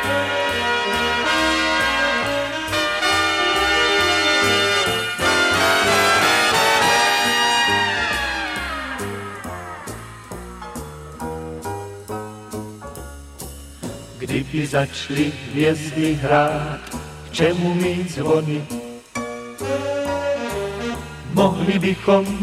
Kdyby začali hvězdy hrát, k čemu mít zvony? Mohli bychom